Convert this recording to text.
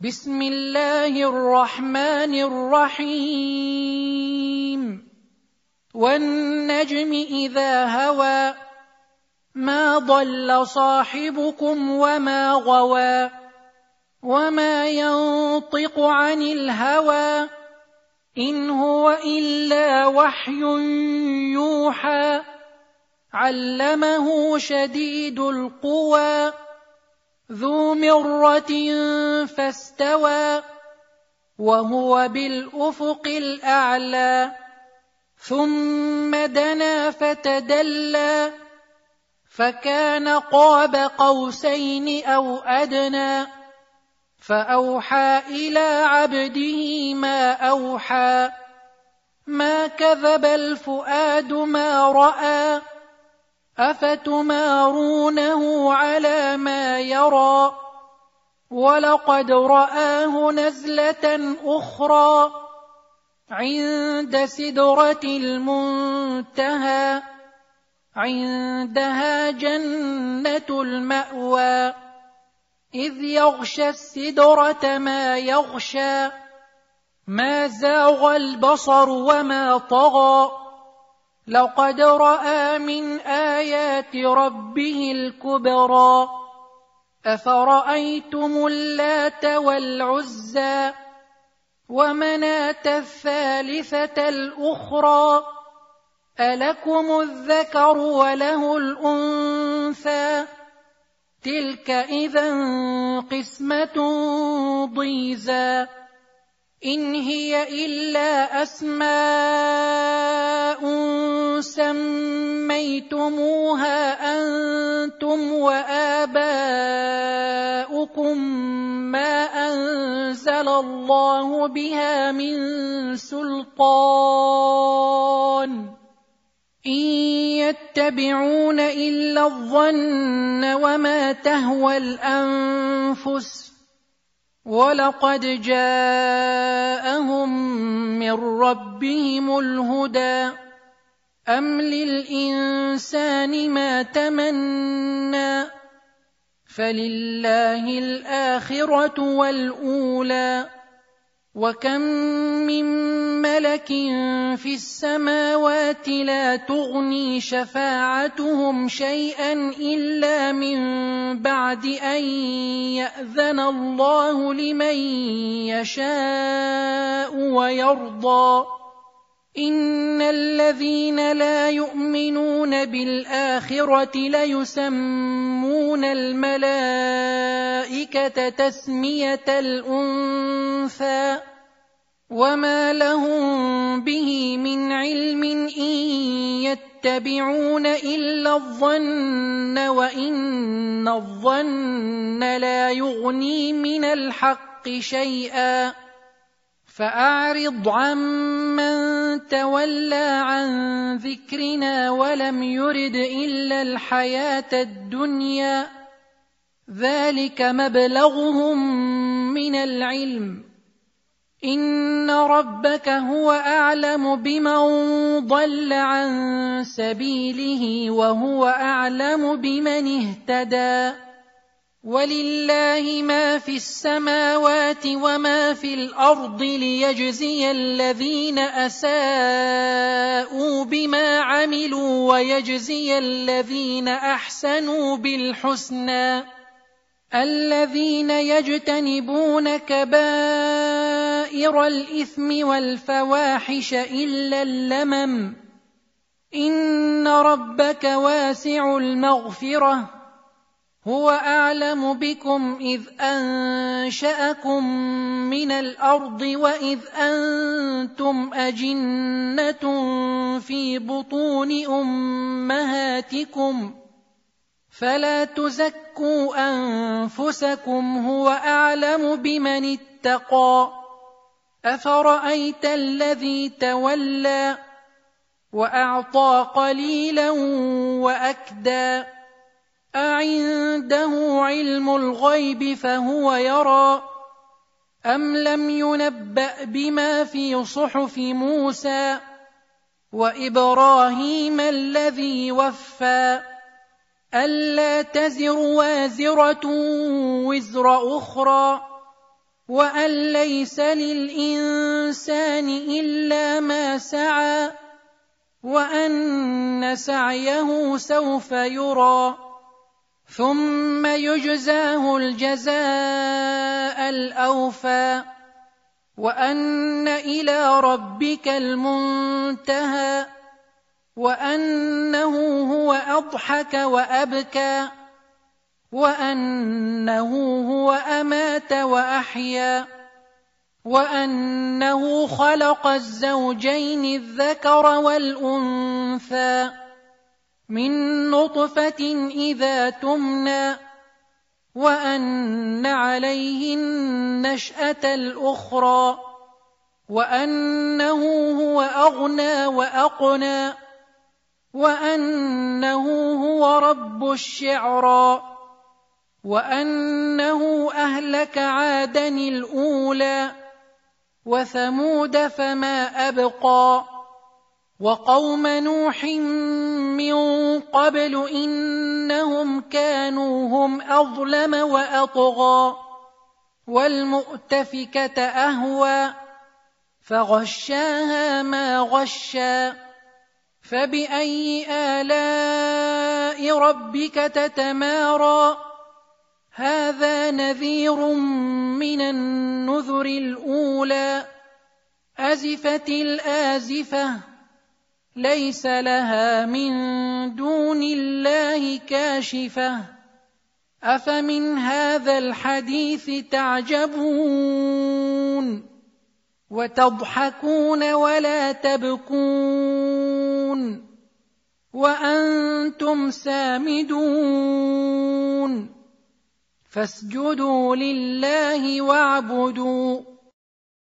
بسم الله الرحمن الرحيم والنجم إذا هوى ما ضل صاحبكم وما غوى وما ينطق عن الهوى إن هو إلا وحي يوحى علمه شديد القوى ذو مرة فاستوى وهو بالأفق الأعلى ثم دنا فتدلى فكان قاب قوسين أو أدنى فأوحى إلى عبده ما أوحى ما كذب الفؤاد ما رأى أفتمارونه على ما يرى ولقد رآه نزلة أخرى عند سدرة المنتهى عندها جنة المأوى إذ يغشى السدرة ما يغشى ما زاغ البصر وما طغى لقد رأى من آيات ربه الكبرى أفرأيتم اللات والعزى ومناة الثالثة الأخرى ألكم الذكر وله الأنثى تلك إذا قسمة ضيزى إن هي إلا أسماء سميتموها أنتم وآباؤكم ما أنزل الله بها من سلطان إن يتبعون إلا الظن وما تهوى الأنفس ولقد جاءهم من ربهم الهدى أم للإنسان ما تمنى فلله الآخرة والأولى وكم من ملك في السماوات لا تغني شفاعتهم شيئا إلا من بعد أن يأذن الله لمن يشاء ويرضى إن الذين لا يؤمنون بالآخرة ليسمون الملائكة تسمية الأنثى وما لهم به من علم إن يتبعون إلا الظن وإن الظن لا يغني من الحق شيئا فأعرض عمن تولى عن ذكرنا ولم يرد إلا الحياة الدنيا ذلك مبلغهم من العلم إن ربك هو أعلم بمن ضل عن سبيله وهو أعلم بمن اهتدى ولله ما في السماوات وما في الأرض ليجزي الذين أساءوا بما عملوا ويجزي الذين أحسنوا بالحسنى الذين يجتنبون كبائر الإثم والفواحش إلا اللمم إن ربك واسع المغفرة هو أعلم بكم إذ أنشأكم من الأرض وإذ أنتم أجنة في بطون أمهاتكم فلا تزكوا أنفسكم هو أعلم بمن اتقى أفرأيت الذي تولى وأعطى قليلا وأكدى أعنده علم الغيب فهو يرى أم لم ينبأ بما في صحف موسى وإبراهيم الذي وفى ألا تزر وازرة وزر أخرى وأن ليس للإنسان إلا ما سعى وأن سعيه سوف يرى ثم يجزاه الجزاء الأوفى وأن إلى ربك المنتهى وأنه هو أضحك وأبكى وأنه هو أمات وأحيا وأنه خلق الزوجين الذكر والأنثى من نطفة إذا تمنى وأن عليه النشأة الأخرى وأنه هو أغنى وأقنى وأنه هو رب الشعرى وأنه أهلك عادًا الأولى وثمود فما أبقى وقوم نوح من قبل إنهم كانوا هم أظلم وأطغى والمؤتفكة أهوى فغشاها ما غشى فبأي آلاء ربك تتمارى هذا نذير من النذر الأولى أزفت الآزفة ليس لها من دون الله كاشفة أفمن هذا الحديث تعجبون وتضحكون ولا تبكون وأنتم سامدون فاسجدوا لله واعبدوا